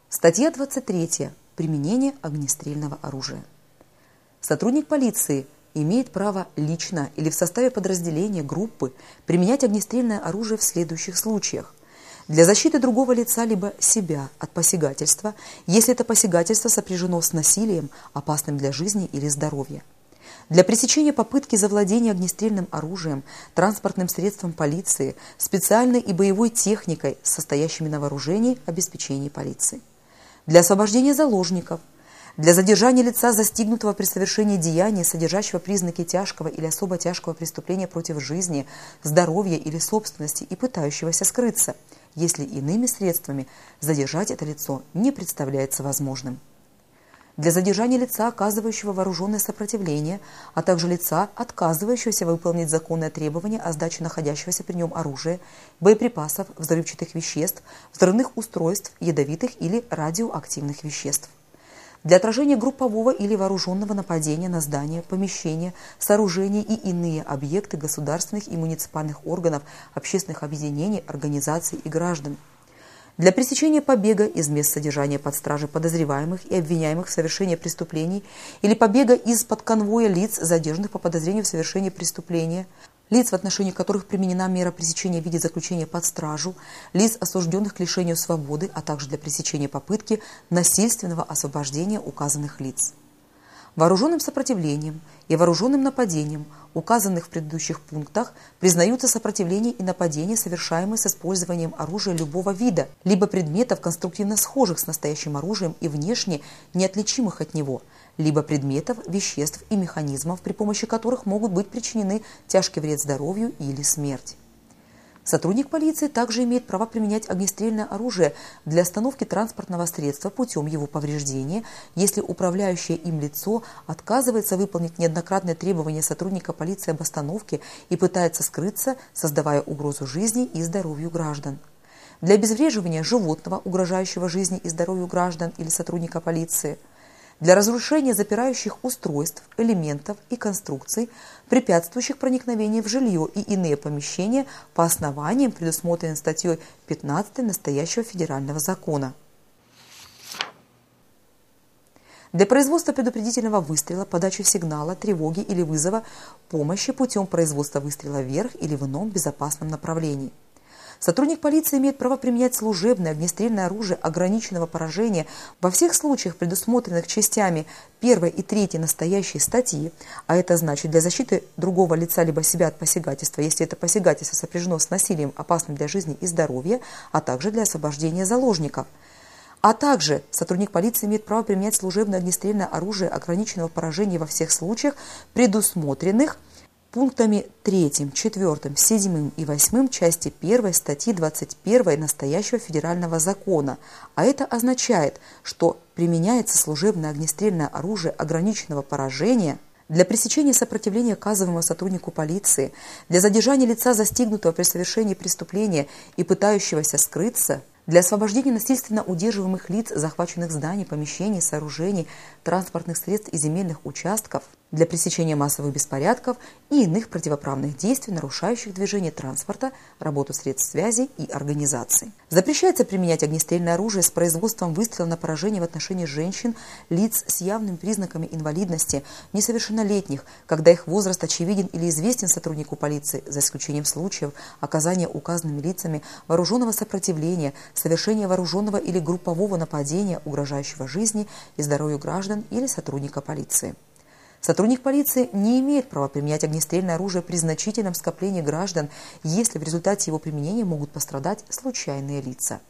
Статья 23. Применение огнестрельного оружия. Сотрудник полиции имеет право лично или в составе подразделения, группы применять огнестрельное оружие в следующих случаях. Для защиты другого лица либо себя от посягательства, если это посягательство сопряжено с насилием, опасным для жизни или здоровья. Для пресечения попытки завладения огнестрельным оружием, транспортным средством полиции, специальной и боевой техникой, состоящими на вооружении обеспечения полиции. Для освобождения заложников, для задержания лица, застигнутого при совершении деяния, содержащего признаки тяжкого или особо тяжкого преступления против жизни, здоровья или собственности и пытающегося скрыться, если иными средствами задержать это лицо не представляется возможным. Для задержания лица, оказывающего вооруженное сопротивление, а также лица, отказывающегося выполнить законное требование о сдаче находящегося при нем оружия, боеприпасов, взрывчатых веществ, взрывных устройств, ядовитых или радиоактивных веществ. Для отражения группового или вооруженного нападения на здания, помещения, сооружения и иные объекты государственных и муниципальных органов, общественных объединений, организаций и граждан. Для пресечения побега из мест содержания под стражей подозреваемых и обвиняемых в совершении преступлений или побега из-под конвоя лиц, задержанных по подозрению в совершении преступления, лиц, в отношении которых применена мера пресечения в виде заключения под стражу, лиц, осужденных к лишению свободы, а также для пресечения попытки насильственного освобождения указанных лиц. Вооруженным сопротивлением и вооруженным нападением, указанных в предыдущих пунктах, признаются сопротивление и нападение, совершаемые с использованием оружия любого вида, либо предметов, конструктивно схожих с настоящим оружием и внешне неотличимых от него, либо предметов, веществ и механизмов, при помощи которых могут быть причинены тяжкий вред здоровью или смерть. Сотрудник полиции также имеет право применять огнестрельное оружие для остановки транспортного средства путем его повреждения, если управляющее им лицо отказывается выполнить неоднократные требования сотрудника полиции об остановке и пытается скрыться, создавая угрозу жизни и здоровью граждан. Для обезвреживания животного, угрожающего жизни и здоровью граждан или сотрудника полиции. Для разрушения запирающих устройств, элементов и конструкций, препятствующих проникновению в жилье и иные помещения по основаниям, предусмотренным статьей 15 настоящего федерального закона. Для производства предупредительного выстрела, подачи сигнала, тревоги или вызова помощи путем производства выстрела вверх или в ином безопасном направлении. Сотрудник полиции имеет право применять служебное огнестрельное оружие ограниченного поражения во всех случаях, предусмотренных частями 1 и 3 настоящей статьи, а это значит для защиты другого лица либо себя от посягательства, если это посягательство сопряжено с насилием, опасным для жизни и здоровья, а также для освобождения заложников. А также сотрудник полиции имеет право применять служебное огнестрельное оружие ограниченного поражения во всех случаях, предусмотренных пунктами 3, 4, 7 и 8 части 1 статьи 21 настоящего федерального закона, а это означает, что применяется служебное огнестрельное оружие ограниченного поражения для пресечения сопротивления, оказываемого сотруднику полиции, для задержания лица, застигнутого при совершении преступления и пытающегося скрыться, для освобождения насильственно удерживаемых лиц, захваченных зданий, помещений, сооружений, транспортных средств и земельных участков, для пресечения массовых беспорядков и иных противоправных действий, нарушающих движение транспорта, работу средств связи и организаций. Запрещается применять огнестрельное оружие с производством выстрела на поражение в отношении женщин, лиц с явными признаками инвалидности, несовершеннолетних, когда их возраст очевиден или известен сотруднику полиции, за исключением случаев оказания указанными лицами вооруженного сопротивления, совершения вооруженного или группового нападения, угрожающего жизни и здоровью граждан или сотрудника полиции. Сотрудник полиции не имеет права применять огнестрельное оружие при значительном скоплении граждан, если в результате его применения могут пострадать случайные лица.